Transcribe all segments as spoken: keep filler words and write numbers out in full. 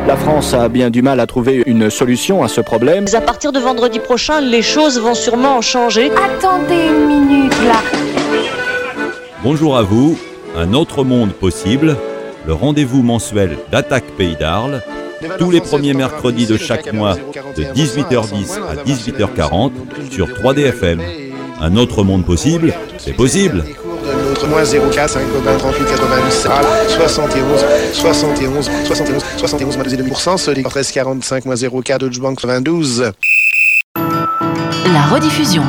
La France a bien du mal à trouver une solution à ce problème. À partir de vendredi prochain, les choses vont sûrement changer. Attendez une minute là. Bonjour à vous, un autre monde possible, le rendez-vous mensuel d'Attaque Pays d'Arles, tous les premiers mercredis de chaque mois de dix-huit heures dix à dix-huit heures quarante sur trois D F M. Un autre monde possible, c'est possible. Moins zéro quatre cinq trente-huit quatre-vingt-dix soixante et onze soixante et onze soixante et onze soixante et onze moins deux virgule deux pour cent Soli treize quarante-cinq moins zéro quatre Deutsche Bank quatre-vingt-douze. La rediffusion.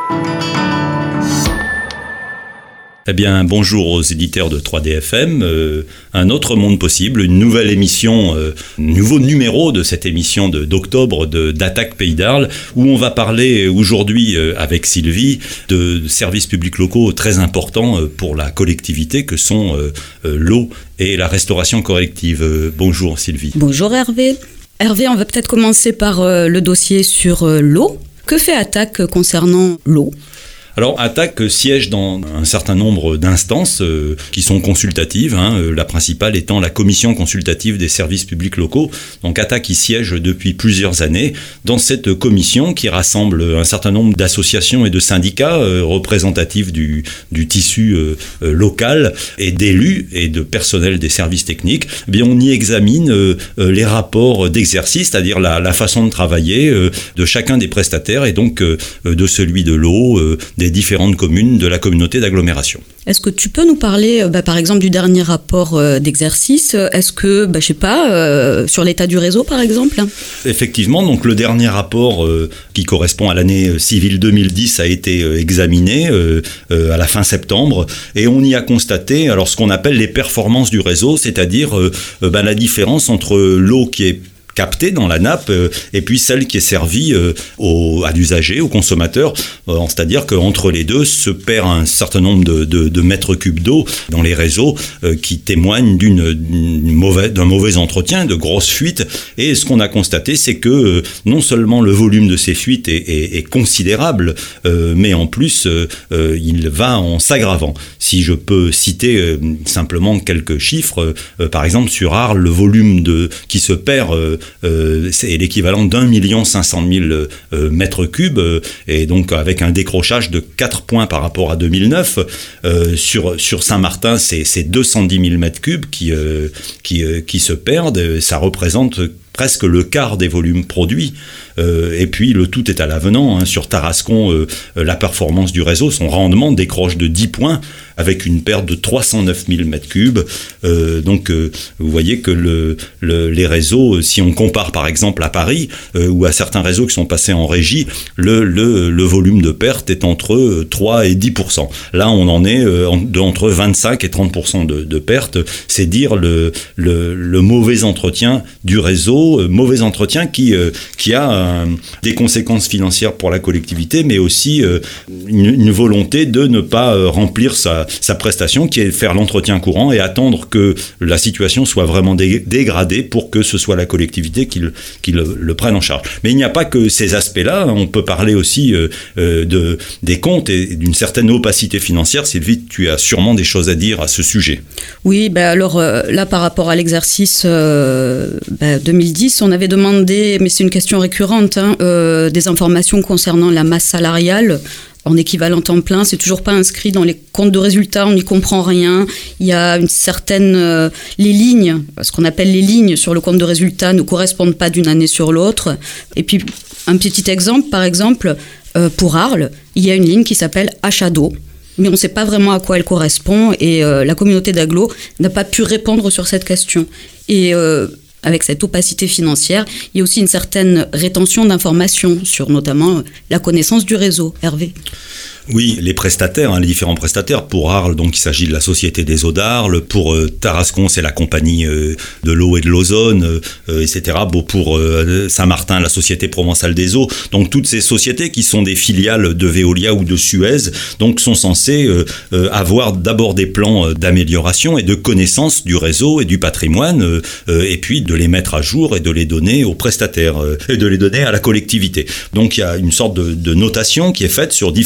Eh bien, bonjour aux éditeurs de trois D F M, euh, un autre monde possible, une nouvelle émission, euh, nouveau numéro de cette émission de, d'octobre de, d'Attaque Pays d'Arles, où on va parler aujourd'hui euh, avec Sylvie de services publics locaux très importants euh, pour la collectivité que sont euh, euh, l'eau et la restauration collective. Euh, bonjour Sylvie. Bonjour Hervé. Hervé, on va peut-être commencer par euh, le dossier sur euh, l'eau. Que fait Attaque concernant l'eau ? Alors, Attaque siège dans un certain nombre d'instances euh, qui sont consultatives, hein, euh, la principale étant la commission consultative des services publics locaux. Donc, Attaque y siège depuis plusieurs années dans cette commission qui rassemble un certain nombre d'associations et de syndicats euh, représentatifs du, du tissu euh, euh, local et d'élus et de personnel des services techniques. Eh bien, on y examine euh, euh, les rapports d'exercice, c'est-à-dire la, la façon de travailler euh, de chacun des prestataires et donc euh, de celui de l'eau, euh, des différentes communes de la communauté d'agglomération. Est-ce que tu peux nous parler, bah, par exemple, du dernier rapport euh, d'exercice ? Est-ce que, bah, je sais pas, euh, sur l'état du réseau, par exemple ? Effectivement, donc le dernier rapport euh, qui correspond à l'année civile deux mille dix a été euh, examiné euh, euh, à la fin septembre et on y a constaté alors ce qu'on appelle les performances du réseau, c'est-à-dire euh, euh, bah, la différence entre l'eau qui est captée dans la nappe euh, et puis celle qui est servie euh, au, à l'usager, au consommateur. Euh, c'est-à-dire qu'entre les deux se perd un certain nombre de, de, de mètres cubes d'eau dans les réseaux euh, qui témoignent d'une, d'une mauvaise, d'un mauvais entretien, de grosses fuites. Et ce qu'on a constaté, c'est que euh, non seulement le volume de ces fuites est, est, est considérable, euh, mais en plus, euh, euh, il va en s'aggravant. Si je peux citer euh, simplement quelques chiffres, euh, par exemple sur Arles, le volume de, qui se perd euh, Euh, c'est l'équivalent d'un million cinq cent mille euh, mètres cubes euh, et donc avec un décrochage de quatre points par rapport à deux mille neuf. Euh, sur, sur Saint-Martin, c'est, c'est deux cent dix mille mètres cubes qui, euh, qui, euh, qui se perdent. Ça représente presque le quart des volumes produits. Euh, et puis le tout est à l'avenant. Hein. Sur Tarascon, euh, la performance du réseau, son rendement décroche de dix points avec une perte de trois cent neuf mille mètres cubes. Euh, donc euh, vous voyez que le, le, les réseaux, si on compare par exemple à Paris euh, ou à certains réseaux qui sont passés en régie, le, le, le volume de perte est entre trois et dix pour cent. Là on en est euh, de, entre vingt-cinq et trente pour cent de, de perte. C'est dire le, le, le mauvais entretien du réseau, euh, mauvais entretien qui, euh, qui a un, des conséquences financières pour la collectivité, mais aussi euh, une, une volonté de ne pas euh, remplir sa, sa prestation, qui est faire l'entretien courant et attendre que la situation soit vraiment dé- dégradée pour que ce soit la collectivité qui, le, qui le, le prenne en charge. Mais il n'y a pas que ces aspects-là, on peut parler aussi euh, euh, de, des comptes et d'une certaine opacité financière. Sylvie, tu as sûrement des choses à dire à ce sujet. Oui, bah alors euh, là par rapport à l'exercice euh, bah, deux mille dix, on avait demandé, mais c'est une question récurrente, Hein, euh, des informations concernant la masse salariale en équivalent temps plein. C'est toujours pas inscrit dans les comptes de résultats, on n'y comprend rien. Il y a une certaine... Euh, les lignes, ce qu'on appelle les lignes sur le compte de résultats ne correspondent pas d'une année sur l'autre. Et puis, un petit exemple, par exemple, euh, pour Arles, il y a une ligne qui s'appelle achat d'eau, mais on ne sait pas vraiment à quoi elle correspond et euh, la communauté d'agglo n'a pas pu répondre sur cette question. Et... Euh, avec cette opacité financière, il y a aussi une certaine rétention d'informations sur notamment la connaissance du réseau. Hervé ? Oui, les prestataires, hein, les différents prestataires. Pour Arles, donc il s'agit de la Société des eaux d'Arles. Pour euh, Tarascon, c'est la compagnie euh, de l'eau et de l'ozone, euh, et cetera. Bon, pour euh, Saint-Martin, la Société provençale des eaux. Donc toutes ces sociétés qui sont des filiales de Veolia ou de Suez, donc sont censées euh, euh, avoir d'abord des plans d'amélioration et de connaissance du réseau et du patrimoine, euh, euh, et puis de les mettre à jour et de les donner aux prestataires euh, et de les donner à la collectivité. Donc il y a une sorte de, de notation qui est faite sur différents critères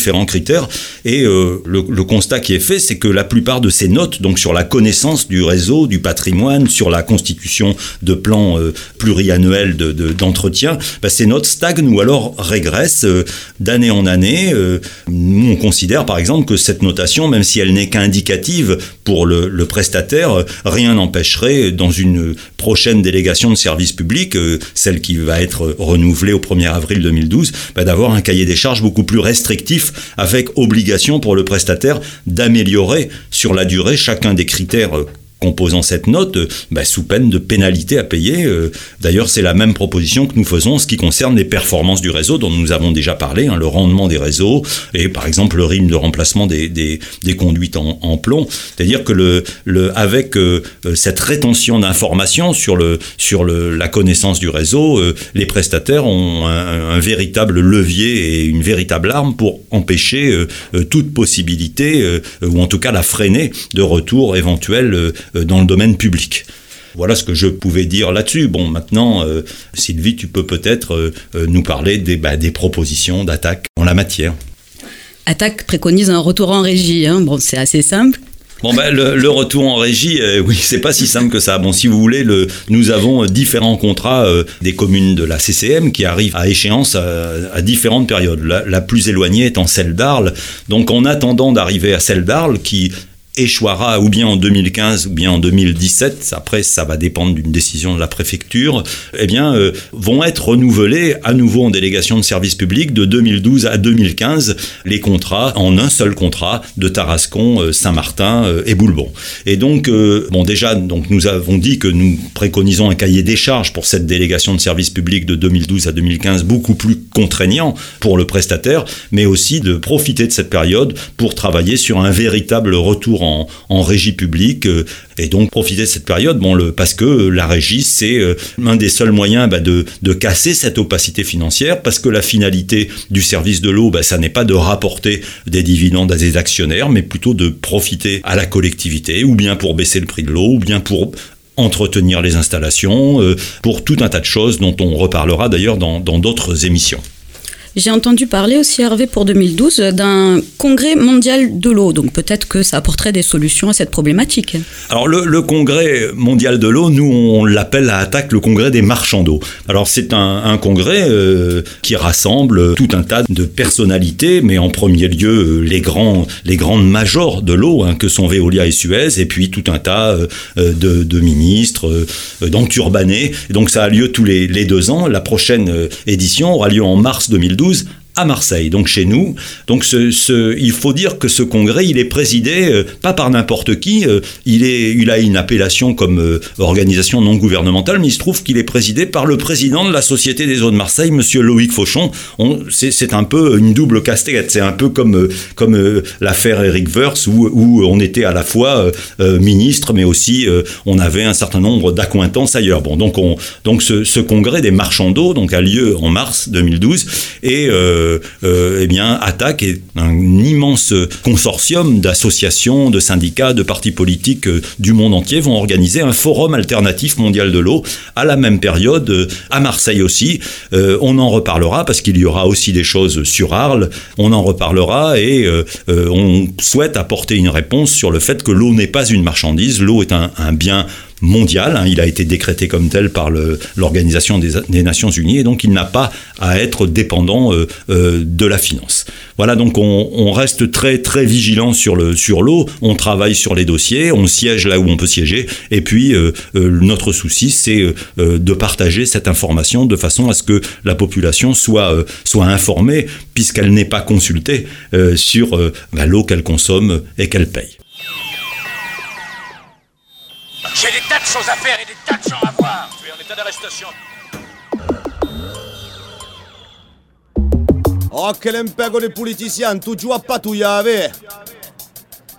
statutaire. Et euh, le, le constat qui est fait, c'est que la plupart de ces notes, donc sur la connaissance du réseau, du patrimoine, sur la constitution de plans euh, pluriannuels de, de, d'entretien, bah, ces notes stagnent ou alors régressent euh, d'année en année. Euh, nous, on considère par exemple que cette notation, même si elle n'est qu'indicative pour le, le prestataire, euh, rien n'empêcherait dans une prochaine délégation de service public, euh, celle qui va être renouvelée au premier avril deux mille douze, bah, d'avoir un cahier des charges beaucoup plus restrictif avec obligation pour le prestataire d'améliorer sur la durée chacun des critères euh, composant cette note, bah, sous peine de pénalité à payer. D'ailleurs, c'est la même proposition que nous faisons en ce qui concerne les performances du réseau, dont nous avons déjà parlé, hein, le rendement des réseaux, et par exemple le rythme de remplacement des, des, des conduites en, en plomb. C'est-à-dire que le, le, avec euh, cette rétention d'informations sur, le, sur le, la connaissance du réseau, euh, les prestataires ont un, un véritable levier et une véritable arme pour empêcher euh, toute possibilité, euh, ou en tout cas la freiner, de retour éventuel euh, dans le domaine public. Voilà ce que je pouvais dire là-dessus. Bon, maintenant, euh, Sylvie, tu peux peut-être euh, nous parler des, bah, des propositions d'Attac en la matière. Attac préconise un retour en régie. Hein. Bon, c'est assez simple. Bon ben le, le retour en régie, euh, oui, c'est pas si simple que ça. Bon, si vous voulez, le, nous avons différents contrats euh, des communes de la C C M qui arrivent à échéance à, à différentes périodes. La, la plus éloignée étant celle d'Arles. Donc, en attendant d'arriver à celle d'Arles, qui échouera ou bien en deux mille quinze ou bien en deux mille dix-sept, après ça va dépendre d'une décision de la préfecture, eh bien euh, vont être renouvelés à nouveau en délégation de service public de deux mille douze à deux mille quinze les contrats en un seul contrat de Tarascon, euh, Saint-Martin euh, et Boulbon. Et donc euh, bon déjà donc nous avons dit que nous préconisons un cahier des charges pour cette délégation de service public de deux mille douze à deux mille quinze beaucoup plus contraignant pour le prestataire, mais aussi de profiter de cette période pour travailler sur un véritable retour En, en régie publique euh, et donc profiter de cette période bon, le, parce que euh, la régie c'est euh, un des seuls moyens bah, de, de casser cette opacité financière, parce que la finalité du service de l'eau bah, ça n'est pas de rapporter des dividendes à des actionnaires, mais plutôt de profiter à la collectivité, ou bien pour baisser le prix de l'eau, ou bien pour entretenir les installations, euh, pour tout un tas de choses dont on reparlera d'ailleurs dans, dans d'autres émissions. J'ai entendu parler aussi, Hervé, pour deux mille douze, d'un congrès mondial de l'eau. Donc peut-être que ça apporterait des solutions à cette problématique. Alors le, le congrès mondial de l'eau, nous on l'appelle à Attac le congrès des marchands d'eau. Alors c'est un, un congrès euh, qui rassemble tout un tas de personnalités, mais en premier lieu les, grands, les grandes majors de l'eau, hein, que sont Veolia et Suez, et puis tout un tas euh, de, de ministres, euh, d'enturbanés. Et donc ça a lieu tous les, les deux ans. La prochaine euh, édition aura lieu en mars deux mille douze à Marseille, donc chez nous. Donc ce, ce, il faut dire que ce congrès, il est présidé euh, pas par n'importe qui, euh, il, est, il a une appellation comme euh, organisation non gouvernementale, mais il se trouve qu'il est présidé par le président de la Société des eaux de Marseille, monsieur Loïc Fauchon. On, c'est, c'est un peu une double casquette, c'est un peu comme, euh, comme euh, l'affaire Eric Woerth, où, où on était à la fois euh, euh, ministre, mais aussi euh, on avait un certain nombre d'accointances ailleurs. Bon, donc on, donc ce, ce congrès des marchands d'eau donc, a lieu en mars deux mille douze, et euh, Euh, euh, eh bien, Attac est un immense consortium d'associations, de syndicats, de partis politiques euh, du monde entier vont organiser un forum alternatif mondial de l'eau à la même période, euh, à Marseille aussi. Euh, on en reparlera parce qu'il y aura aussi des choses sur Arles. On en reparlera et euh, euh, on souhaite apporter une réponse sur le fait que l'eau n'est pas une marchandise. L'eau est un, un bien mondial, hein, il a été décrété comme tel par le, l'Organisation des, des Nations Unies, et donc il n'a pas à être dépendant euh, euh, de la finance. Voilà, donc on, on reste très très vigilant sur, le, sur l'eau, on travaille sur les dossiers, on siège là où on peut siéger, et puis euh, euh, notre souci c'est euh, de partager cette information de façon à ce que la population soit, euh, soit informée, puisqu'elle n'est pas consultée euh, sur euh, bah, l'eau qu'elle consomme et qu'elle paye. J'ai des tas de choses à faire et des tas de gens à voir. Tu es en état d'arrestation. Oh, che l'impego dei politiciani, tu giù a pattugliare.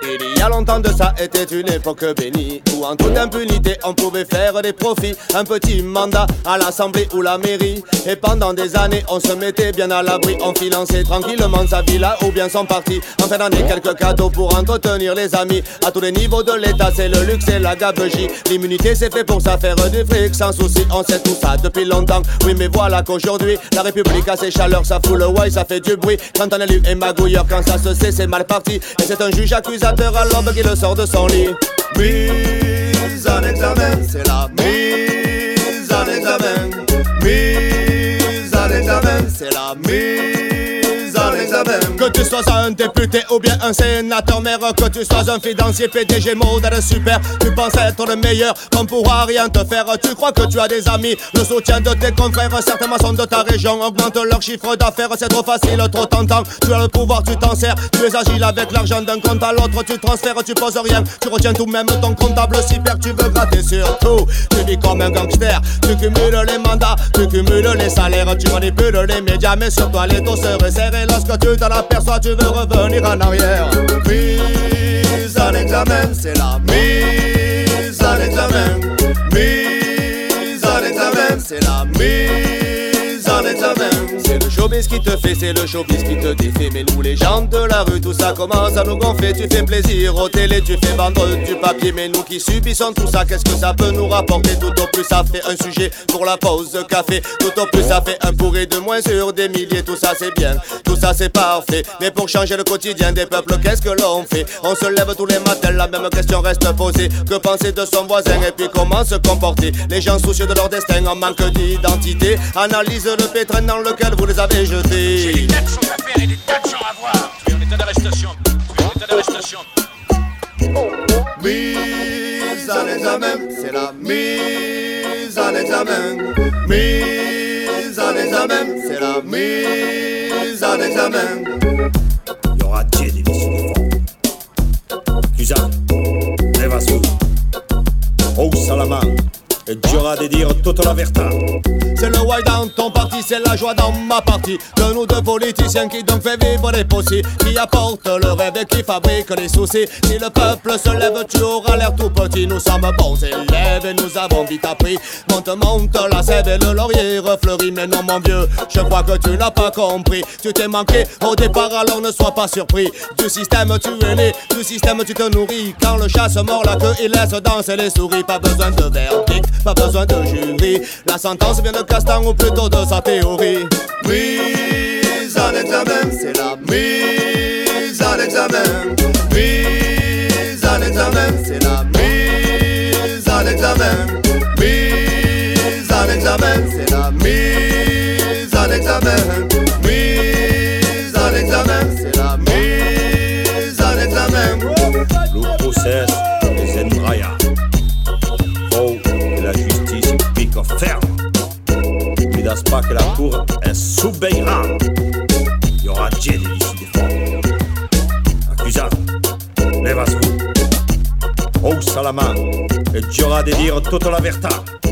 Il y a longtemps de ça était une époque bénie, où en toute impunité on pouvait faire des profits. Un petit mandat à l'assemblée ou la mairie, et pendant des années on se mettait bien à l'abri. On finançait tranquillement sa villa ou bien son parti. En fin d'année quelques cadeaux pour entretenir les amis. À tous les niveaux de l'état c'est le luxe et la gabegie. L'immunité c'est fait pour ça, faire du fric sans souci. On sait tout ça depuis longtemps, oui mais voilà qu'aujourd'hui la République a ses chaleurs, ça fout le why, ça fait du bruit. Quand un élu est magouilleur, quand ça se sait c'est mal parti. Et c'est un juge accusateur à l'aube qui le sort de son lit. Mise en examen, c'est la mise en examen. Mise en examen, c'est la mise en examen. Que tu sois un député ou bien un sénateur maire, que tu sois un financier, P D G, modèle super, tu penses être le meilleur, qu'on pourra rien te faire. Tu crois que tu as des amis, le soutien de tes confrères, certainement sont de ta région, augmente leur chiffre d'affaires, c'est trop facile, trop tentant. Tu as le pouvoir, tu t'en sers, tu es agile avec l'argent d'un compte à l'autre, tu transfères, tu poses rien, tu retiens tout même ton comptable super, tu veux gratter sur tout. Tu vis comme un gangster, tu cumules les mandats, tu cumules les salaires, tu manipules les médias, mais sur toi les taux se resserrent. Lorsque tu t'en aperçois, tu veux revenir en arrière. Mise en examen, c'est la mise en examen. Mise en examen, c'est la mise en examen. C'est le showbiz qui te fait, c'est le showbiz qui te défait. Mais nous les gens de la rue, tout ça commence à nous gonfler. Tu fais plaisir aux télé, tu fais vendre du papier. Mais nous qui subissons tout ça, qu'est-ce que ça peut nous rapporter? Tout au plus ça fait un sujet pour la pause café. Tout au plus ça fait un pourri de moins sur des milliers. Tout ça c'est bien, tout ça c'est parfait. Mais pour changer le quotidien des peuples, qu'est-ce que l'on fait? On se lève tous les matins, la même question reste posée. Que penser de son voisin et puis comment se comporter? Les gens soucieux de leur destin en manque d'identité analysent le pétrin dans lequel vous les avez jetés. J'ai des tas de choses à faire et des tas de gens à voir. Tu es en état d'arrestation. Tu es en état d'arrestation. Mise en examen, c'est la mise en examen. Mise en examen, c'est la mise en examen. Il y aura Dieu des décisions. Accusat, lève à sous. Hausse à la main. Et tu auras de dire toute la vérité. C'est le why dans ton parti, c'est la joie dans ma partie. De nous deux politiciens qui donc fait vivre les possibles, qui apportent le rêve et qui fabriquent les soucis. Si le peuple se lève, tu auras l'air tout petit. Nous sommes bons élèves et nous avons vite appris. Monte, monte, la sève et le laurier refleurit. Mais non mon vieux, je crois que tu n'as pas compris. Tu t'es manqué au départ, alors ne sois pas surpris. Du système tu es né, du système tu te nourris. Quand le chat se mord la queue, il laisse danser les souris. Pas besoin de verdict, pas besoin de jury. La sentence vient de Castan ou plutôt de sa théorie. Mise en examen, c'est la mise en examen. Mise en examen, c'est la mise en examen. Mise en examen, c'est la mise en examen. Mise en examen, c'est la mise en examen. Le procès des Endraya. Faut que la justice pique ferme. Ne laisse pas que la cour s'obéira. Il y aura Dieu des décisions. Accusat, lève à sous. Hausse à la main. Et tu auras de dire toute la vérité.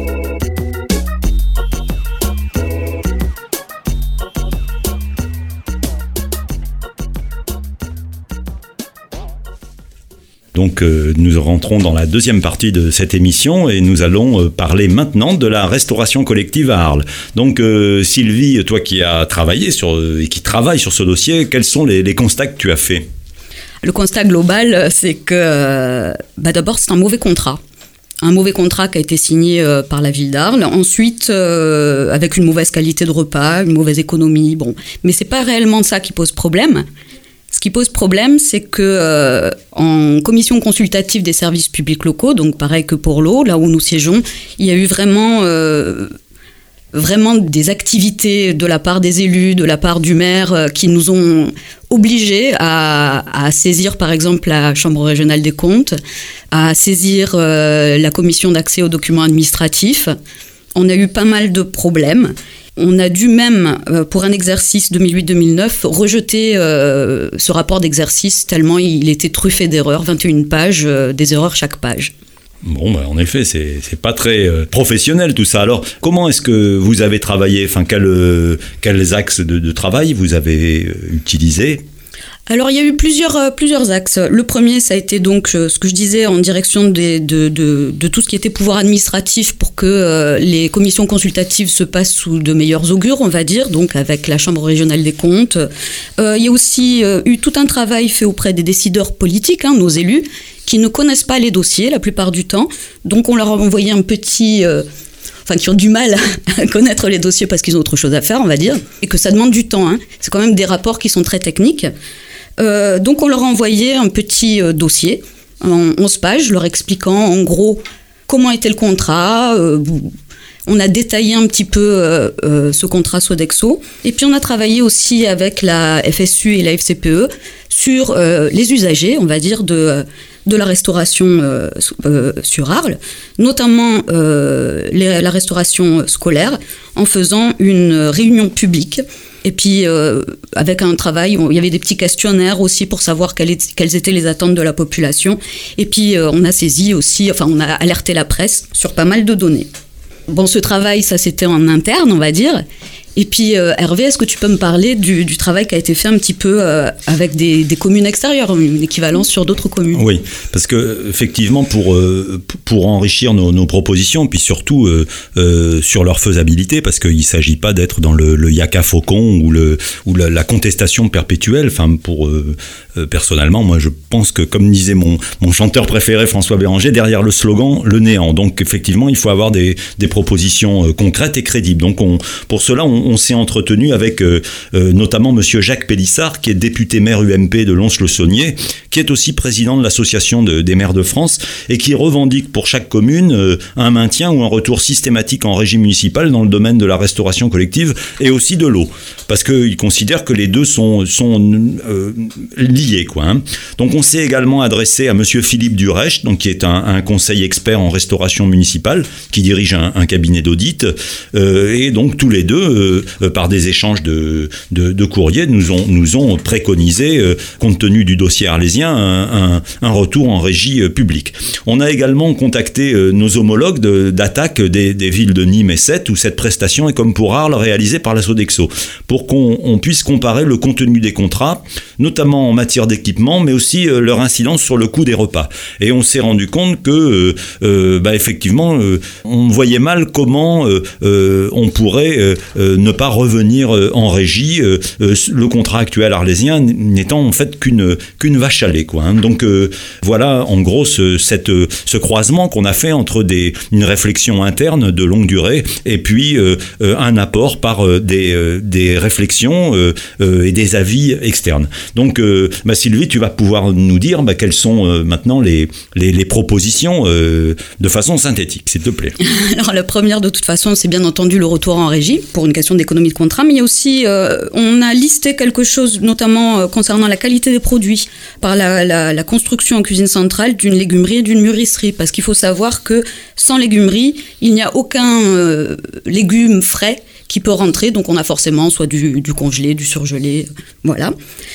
Donc euh, nous rentrons dans la deuxième partie de cette émission et nous allons euh, parler maintenant de la restauration collective à Arles. Donc euh, Sylvie, toi qui as travaillé sur, et qui travaille sur ce dossier, quels sont les, les constats que tu as faits? Le constat global, c'est que bah d'abord c'est un mauvais contrat. Un mauvais contrat qui a été signé euh, par la ville d'Arles. Ensuite, euh, avec une mauvaise qualité de repas, une mauvaise économie. Bon, mais c'est pas réellement ça qui pose problème. Ce qui pose problème, c'est que euh, en commission consultative des services publics locaux, donc pareil que pour l'eau, là où nous siégeons, il y a eu vraiment, euh, vraiment des activités de la part des élus, de la part du maire, euh, qui nous ont obligés à, à saisir par exemple la Chambre régionale des comptes, à saisir euh, la commission d'accès aux documents administratifs. On a eu pas mal de problèmes. On a dû même, euh, pour un exercice deux mille huit deux mille neuf, rejeter euh, ce rapport d'exercice tellement il était truffé d'erreurs, vingt et une pages, euh, des erreurs chaque page. Bon, bah, en effet, c'est, c'est pas très euh, professionnel tout ça. Alors, comment est-ce que vous avez travaillé? Enfin, quel, euh, quels axes de, de travail vous avez euh, utilisés? Alors il y a eu plusieurs, euh, plusieurs axes. Le premier, ça a été donc euh, ce que je disais en direction des, de, de, de tout ce qui était pouvoir administratif pour que euh, les commissions consultatives se passent sous de meilleurs augures, on va dire, donc avec la Chambre régionale des comptes. Euh, il y a aussi euh, eu tout un travail fait auprès des décideurs politiques, hein, nos élus, qui ne connaissent pas les dossiers la plupart du temps. Donc on leur a envoyé un petit... Euh, enfin qui ont du mal à connaître les dossiers parce qu'ils ont autre chose à faire, on va dire, et que ça demande du temps. Hein. C'est quand même des rapports qui sont très techniques. Euh, donc on leur a envoyé un petit euh, dossier en onze pages, leur expliquant en gros comment était le contrat. Euh, on a détaillé un petit peu euh, euh, ce contrat Sodexo. Et puis on a travaillé aussi avec la F S U et la F C P E sur euh, les usagers, on va dire, de, de la restauration euh, euh, sur Arles, notamment euh, les, la restauration scolaire, en faisant une réunion publique. Et puis, euh, avec un travail, on, il y avait des petits questionnaires aussi pour savoir quelles, est, quelles étaient les attentes de la population. Et puis, euh, on a saisi aussi, enfin, on a alerté la presse sur pas mal de données. Bon, ce travail, ça, c'était en interne, on va dire. Et puis, euh, Hervé, est-ce que tu peux me parler du, du travail qui a été fait un petit peu euh, avec des, des communes extérieures, une équivalence sur d'autres communes? Oui, parce que effectivement, pour euh, pour enrichir nos, nos propositions, puis surtout euh, euh, sur leur faisabilité, parce qu'il ne s'agit pas d'être dans le, le yaka faucon ou le ou la, la contestation perpétuelle. Enfin, pour euh, euh, personnellement, moi, je pense que, comme disait mon mon chanteur préféré François Béranger, derrière le slogan, le néant. Donc, effectivement, il faut avoir des des propositions euh, concrètes et crédibles. Donc, on pour cela, on on s'est entretenu avec euh, euh, notamment monsieur Jacques Pélissard, qui est député maire U M P de Lons-le-Saunier, qui est aussi président de l'association de, des maires de France et qui revendique pour chaque commune euh, un maintien ou un retour systématique en régie municipale dans le domaine de la restauration collective et aussi de l'eau, parce qu'il considère que les deux sont, sont euh, liés, quoi, hein. Donc on s'est également adressé à monsieur Philippe Durecht, donc qui est un, un conseil expert en restauration municipale, qui dirige un, un cabinet d'audit, euh, et donc tous les deux euh, Euh, par des échanges de, de, de courriers, nous ont, nous ont préconisé, euh, compte tenu du dossier arlésien, un, un, un retour en régie euh, publique. On a également contacté euh, nos homologues de, d'attaque des, des villes de Nîmes et Sète, où cette prestation est, comme pour Arles, réalisée par la Sodexo, pour qu'on on puisse comparer le contenu des contrats, notamment en matière d'équipement, mais aussi euh, leur incidence sur le coût des repas. Et on s'est rendu compte que, euh, euh, bah, effectivement, euh, on voyait mal comment euh, euh, on pourrait euh, ne pas revenir en régie, euh, le contrat actuel arlésien n'étant en fait qu'une, qu'une vache à lait, quoi, hein. Donc euh, voilà en gros ce, cette, ce croisement qu'on a fait entre des, une réflexion interne de longue durée et puis euh, un apport par euh, des, euh, des réflexions euh, euh, et des avis externes. Donc euh, bah, Sylvie, tu vas pouvoir nous dire bah, quelles sont euh, maintenant les, les, les propositions euh, de façon synthétique, s'il te plaît. Alors la première de toute façon, c'est bien entendu le retour en régie pour une question d'économie de contrat, mais il y a aussi, euh, on a listé quelque chose notamment euh, concernant la qualité des produits par la, la, la construction en cuisine centrale d'une légumerie et d'une mûrisserie, parce qu'il faut savoir que sans légumerie, il n'y a aucun euh, légume frais qui peut rentrer, donc on a forcément soit du, du congelé, du surgelé, voilà.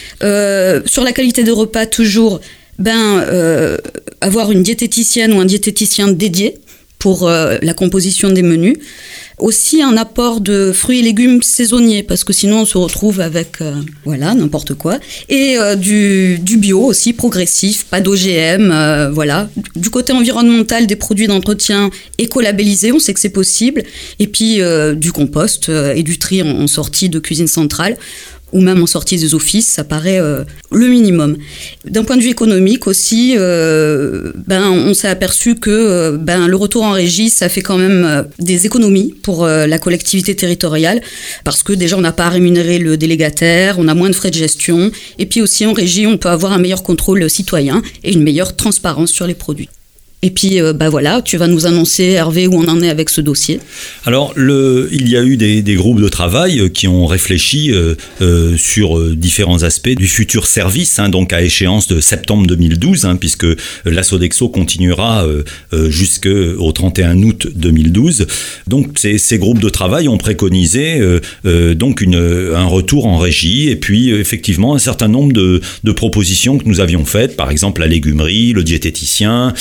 Euh, sur la qualité des repas, toujours, ben, euh, avoir une diététicienne ou un diététicien dédié pour euh, la composition des menus. Aussi un apport de fruits et légumes saisonniers, parce que sinon on se retrouve avec euh, voilà, n'importe quoi. Et euh, du, du bio aussi, progressif, pas d'O G M, euh, voilà. Du côté environnemental, des produits d'entretien écolabellisés, on sait que c'est possible. Et puis euh, du compost euh, et du tri en, en sortie de cuisine centrale, ou même en sortie des offices, ça paraît euh, le minimum. D'un point de vue économique aussi, euh, ben, on s'est aperçu que euh, ben, le retour en régie, ça fait quand même euh, des économies pour euh, la collectivité territoriale, parce que déjà, on n'a pas à rémunérer le délégataire, on a moins de frais de gestion, et puis aussi en régie, on peut avoir un meilleur contrôle citoyen et une meilleure transparence sur les produits. Et puis, euh, bah voilà, tu vas nous annoncer, Hervé, où on en est avec ce dossier. Alors, le, il y a eu des, des groupes de travail qui ont réfléchi euh, euh, sur différents aspects du futur service, hein, donc à échéance de septembre deux mille douze, hein, puisque la Sodexo continuera euh, euh, jusqu'au trente et un août deux mille douze. Donc, ces, ces groupes de travail ont préconisé euh, euh, donc une, un retour en régie, et puis effectivement un certain nombre de, de propositions que nous avions faites, par exemple la légumerie, le diététicien, le, un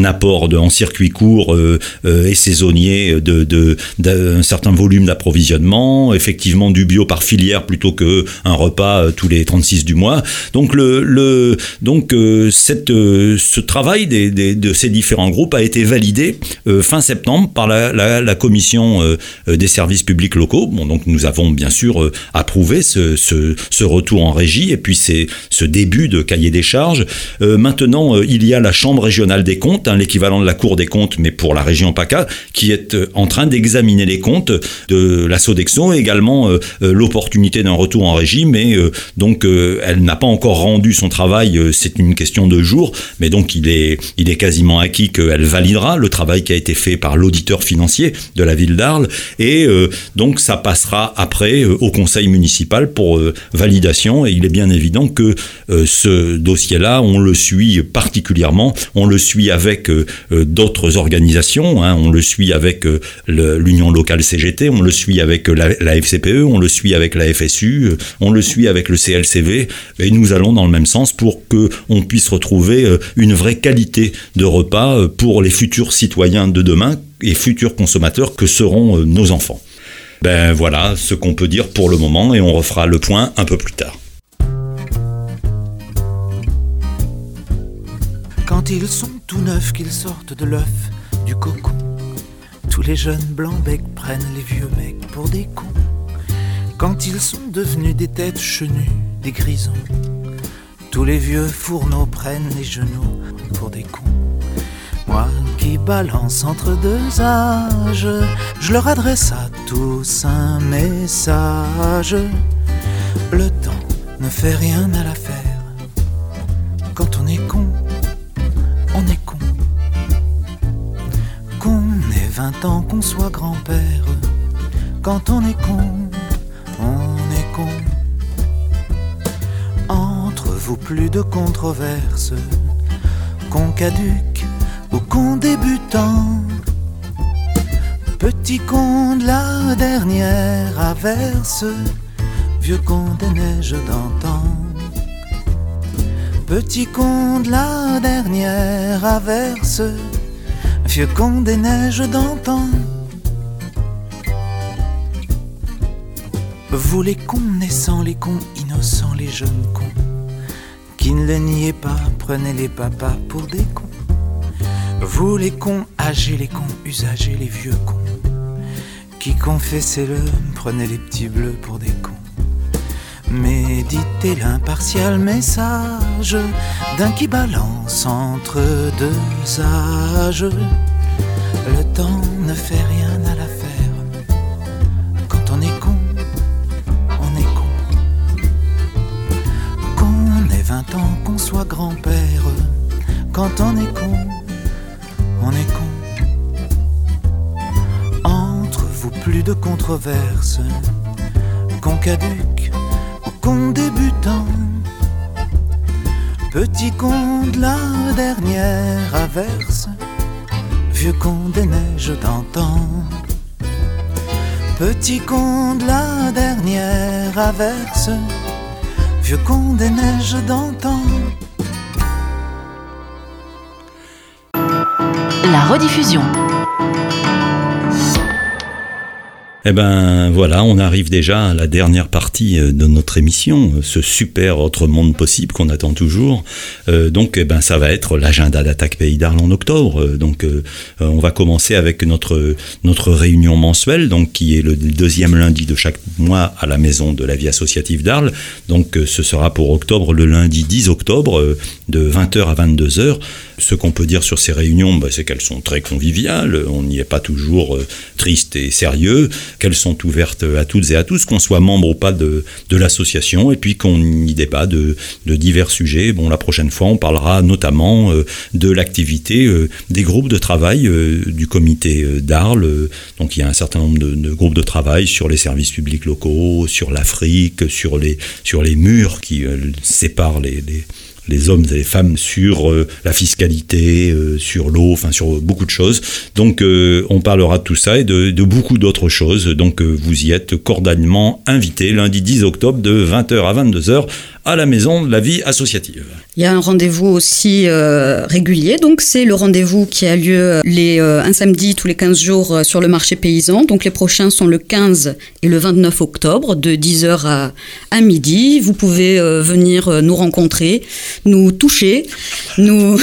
un apport de, en circuit court euh, euh, et saisonnier de, de, d'un certain volume d'approvisionnement, effectivement du bio par filière plutôt qu'un repas euh, tous les trente-six du mois. Donc, le, le, donc euh, cette, euh, ce travail des, des, de ces différents groupes a été validé euh, fin septembre par la, la, la commission euh, des services publics locaux. Bon, donc nous avons bien sûr euh, approuvé ce, ce, ce retour en régie et puis c'est ce début de cahier des charges. Euh, maintenant, euh, il y a la Chambre régionale des comptes, hein, l'équivalent de la Cour des comptes, mais pour la région PACA, qui est euh, en train d'examiner les comptes de la Sodexo et également euh, euh, l'opportunité d'un retour en régie, mais euh, donc euh, elle n'a pas encore rendu son travail, euh, c'est une question de jours, mais donc il est, il est quasiment acquis qu'elle validera le travail qui a été fait par l'auditeur financier de la ville d'Arles et euh, donc ça passera après euh, au conseil municipal pour euh, validation et il est bien évident que euh, ce dossier-là, on le suit particulièrement, on le suit avec euh, euh, d'autres organisations, hein, on le suit avec euh, le, l'Union locale C G T, on le suit avec euh, la, la F C P E, on le suit avec la F S U, euh, on le suit avec le C L C V et nous allons dans le même sens pour qu'on puisse retrouver euh, une vraie qualité de repas euh, pour les futurs citoyens de demain et futurs consommateurs que seront euh, nos enfants. Ben voilà ce qu'on peut dire pour le moment et on refera le point un peu plus tard. Quand ils sont tout neufs, qu'ils sortent de l'œuf, du cocon, tous les jeunes blancs-becs prennent les vieux mecs pour des cons. Quand ils sont devenus des têtes chenues, des grisons, tous les vieux fourneaux prennent les genoux pour des cons. Moi qui balance entre deux âges, je leur adresse à tous un message. Le temps ne fait rien à l'affaire. Quand on est con, on est con. Qu'on ait vingt ans, qu'on soit grand-père. Quand on est con, on est con. Entre vous plus de controverses. Con caduc ou con débutant. Petit con de la dernière averse. Vieux con des neiges d'antan. Petit con de la dernière averse. Vieux con des neiges d'antan. Vous les cons naissants, les cons innocents, les jeunes cons qui ne les niez pas, prenez les papas pour des cons. Vous les cons âgés, les cons usagés, les vieux cons qui confessez-le, prenez les petits bleus pour des cons. Méditez l'impartial message d'un qui balance entre deux âges. Le temps ne fait rien à l'affaire. Quand on est con, on est con. Qu'on ait vingt ans, qu'on soit grand-père. Quand on est con, on est con. Entre vous plus de controverses. Con caduc ou con débutant. Petit con de la dernière averse. Vieux con des neiges d'antan. Petit con de la dernière averse. Vieux con des neiges d'antan. La rediffusion. Eh ben voilà, on arrive déjà à la dernière partie de notre émission, ce super autre monde possible qu'on attend toujours. Euh, donc eh ben ça va être l'agenda d'Attaque Pays d'Arles en octobre. Donc euh, on va commencer avec notre notre réunion mensuelle, donc qui est le deuxième lundi de chaque mois à la maison de la vie associative d'Arles. Donc euh, ce sera pour octobre le lundi dix octobre euh, de vingt heures à vingt-deux heures. Ce qu'on peut dire sur ces réunions, bah, c'est qu'elles sont très conviviales, on n'y est pas toujours euh, triste et sérieux, qu'elles sont ouvertes à toutes et à tous, qu'on soit membre ou pas de, de l'association, et puis qu'on y débat de, de divers sujets. Bon, la prochaine fois, on parlera notamment euh, de l'activité euh, des groupes de travail euh, du comité euh, d'Arles. Donc il y a un certain nombre de, de groupes de travail sur les services publics locaux, sur l'Afrique, sur les, sur les murs qui euh, séparent les... les les hommes et les femmes sur euh, la fiscalité, euh, sur l'eau, enfin sur beaucoup de choses. Donc euh, on parlera de tout ça et de, de beaucoup d'autres choses. Donc euh, vous y êtes cordialement invités lundi dix octobre de vingt heures à vingt-deux heures à la Maison de la Vie Associative. Il y a un rendez-vous aussi euh, régulier, donc c'est le rendez-vous qui a lieu les, euh, un samedi tous les quinze jours euh, sur le marché paysan. Donc les prochains sont le quinze et le vingt-neuf octobre de dix heures à, à midi. Vous pouvez euh, venir euh, nous rencontrer, nous toucher, nous...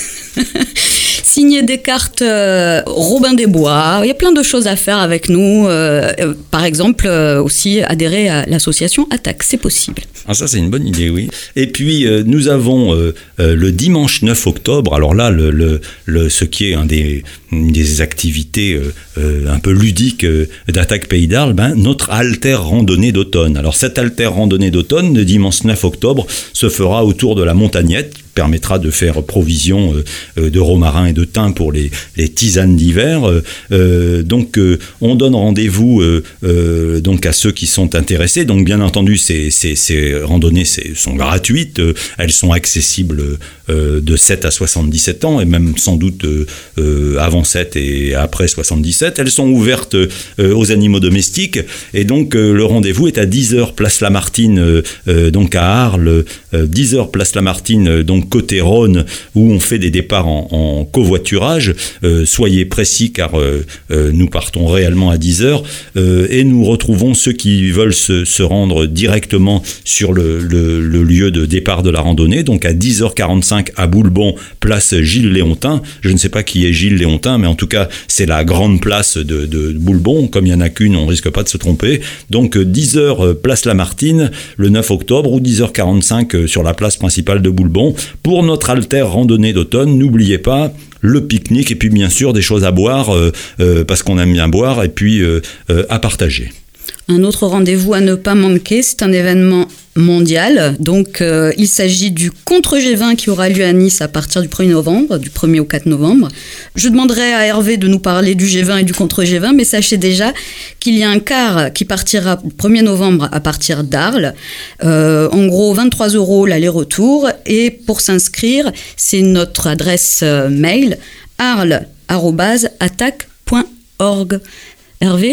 signer des cartes euh, Robin des Bois. Il y a plein de choses à faire avec nous. Euh, euh, par exemple, euh, aussi adhérer à l'association Attaque, c'est possible. Ah, ça, c'est une bonne idée, oui. Et puis, euh, nous avons euh, euh, le dimanche neuf octobre, alors là, le, le, le, ce qui est un des, une des activités euh, euh, un peu ludiques euh, d'Attaque Pays d'Arles, ben, notre alter randonnée d'automne. Alors, cette alter randonnée d'automne, le dimanche neuf octobre, se fera autour de la Montagnette, permettra de faire provision euh, de romarin et de thym pour les, les tisanes d'hiver. Euh, donc, euh, on donne rendez-vous euh, euh, donc à ceux qui sont intéressés. Donc, bien entendu, ces, ces, ces randonnées ces, sont gratuites. Euh, elles sont accessibles euh, de sept à soixante-dix-sept ans et même sans doute euh, euh, avant sept et après soixante-dix-sept. Elles sont ouvertes euh, aux animaux domestiques. Et donc, euh, le rendez-vous est à dix heures, place Lamartine, euh, euh, donc à Arles. Euh, dix heures, place Lamartine, euh, donc côté Rhône, où on fait des départs en, en covoiturage. Euh, soyez précis car euh, euh, nous partons réellement à dix heures euh, et nous retrouvons ceux qui veulent se, se rendre directement sur le, le, le lieu de départ de la randonnée, donc à dix heures quarante-cinq à Boulbon, place Gilles Léontin. Je ne sais pas qui est Gilles Léontin, mais en tout cas c'est la grande place de, de Boulbon. Comme il n'y en a qu'une, on ne risque pas de se tromper. Donc dix heures place Lamartine le neuf octobre ou dix heures quarante-cinq sur la place principale de Boulbon. Pour notre alter randonnée d'automne, n'oubliez pas le pique-nique et puis bien sûr des choses à boire euh, euh, parce qu'on aime bien boire et puis euh, euh, à partager. Un autre rendez-vous à ne pas manquer, c'est un événement mondial. Donc, euh, il s'agit du contre G vingt qui aura lieu à Nice à partir du premier novembre, du premier au quatre novembre. Je demanderai à Hervé de nous parler du G vingt et du contre G vingt, mais sachez déjà qu'il y a un car qui partira le premier novembre à partir d'Arles. Euh, en gros, vingt-trois euros l'aller-retour. Et pour s'inscrire, c'est notre adresse euh, mail arles arobase attaque point org. Hervé ?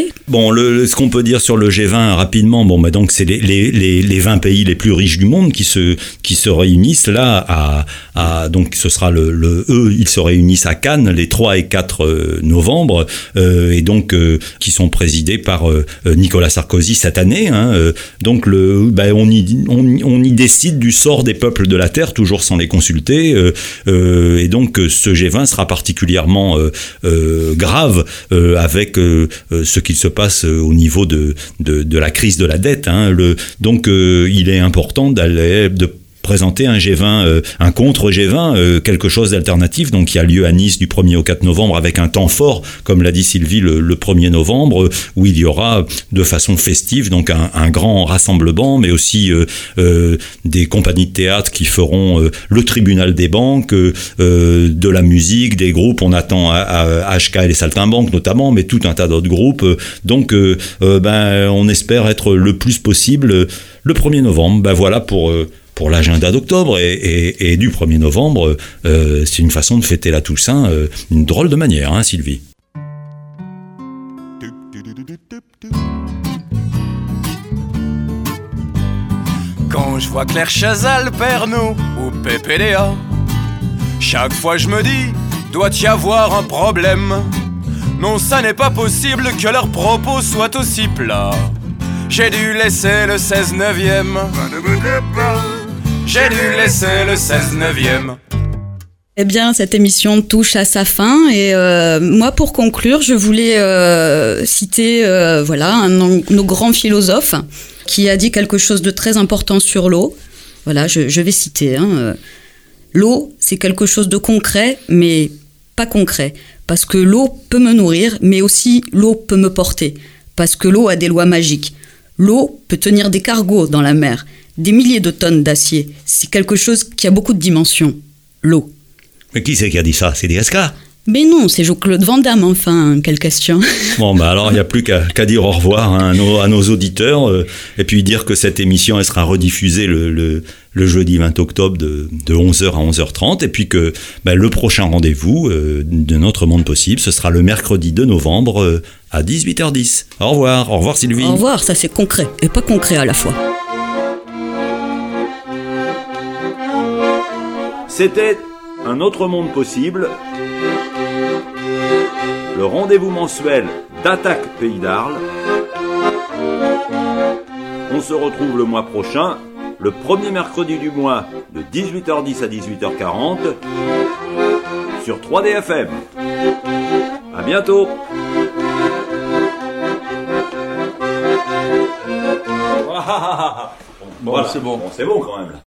Bon, le, ce qu'on peut dire sur le G vingt rapidement, bon, bah donc c'est les, les, les, les vingt pays les plus riches du monde qui se, qui se réunissent là à, à donc ce sera le, le eux, ils se réunissent à Cannes les trois et quatre novembre euh, et donc euh, qui sont présidés par euh, Nicolas Sarkozy cette année. Hein, euh, donc le, bah, on y, on, on y décide du sort des peuples de la terre, toujours sans les consulter. Euh, euh, et donc ce G vingt sera particulièrement euh, euh, grave euh, avec euh, ce qu'il se passe au niveau de, de, de la crise de la dette. Hein. Le, donc, euh, il est important d'aller, de présenter un G vingt, euh, un contre G vingt, euh, quelque chose d'alternatif, donc qui a lieu à Nice du premier au quatre novembre avec un temps fort, comme l'a dit Sylvie, le, le premier novembre, où il y aura de façon festive donc un, un grand rassemblement, mais aussi euh, euh, des compagnies de théâtre qui feront euh, le tribunal des banques, euh, de la musique, des groupes, on attend à, à H K et les Saltimbanques notamment, mais tout un tas d'autres groupes, donc euh, euh, ben, on espère être le plus possible euh, le premier novembre, ben voilà pour... Euh, pour l'agenda d'octobre et, et, et du premier novembre, euh, c'est une façon de fêter la Toussaint, euh, une drôle de manière, hein, Sylvie. Quand je vois Claire Chazal, Pernod ou P P D A, chaque fois je me dis, doit y avoir un problème. Non, ça n'est pas possible que leurs propos soient aussi plats. J'ai dû laisser le seize neuvième. J'ai dû laisser le seize neuvième. Eh bien, cette émission touche à sa fin et euh, moi, pour conclure, je voulais euh, citer euh, voilà, un de nos grands philosophes qui a dit quelque chose de très important sur l'eau. Voilà, je, je vais citer. Hein, euh, l'eau, c'est quelque chose de concret, mais pas concret. Parce que l'eau peut me nourrir, mais aussi l'eau peut me porter. Parce que l'eau a des lois magiques. L'eau peut tenir des cargos dans la mer, des milliers de tonnes d'acier. C'est quelque chose qui a beaucoup de dimensions. L'eau. Mais qui c'est qui a dit ça ? C'est D S K ? Mais non, c'est Jean-Claude Van Damme, enfin, quelle question. Bon, bah alors, il n'y a plus qu'à, qu'à dire au revoir hein, à, nos, à nos auditeurs, euh, et puis dire que cette émission, elle sera rediffusée le, le, le jeudi vingt octobre de, de onze heures à onze heures trente, et puis que bah, le prochain rendez-vous euh, de Notre Monde Possible, ce sera le mercredi deux novembre euh, à dix-huit heures dix. Au revoir, au revoir Sylvie. Au revoir, ça c'est concret, et pas concret à la fois. C'était Un autre monde possible, le rendez-vous mensuel d'Attaque Pays d'Arles. On se retrouve le mois prochain, le premier mercredi du mois, de dix-huit heures dix à dix-huit heures quarante, sur trois D F M. À bientôt. Bon, voilà. c'est bon. Bon, c'est bon quand même.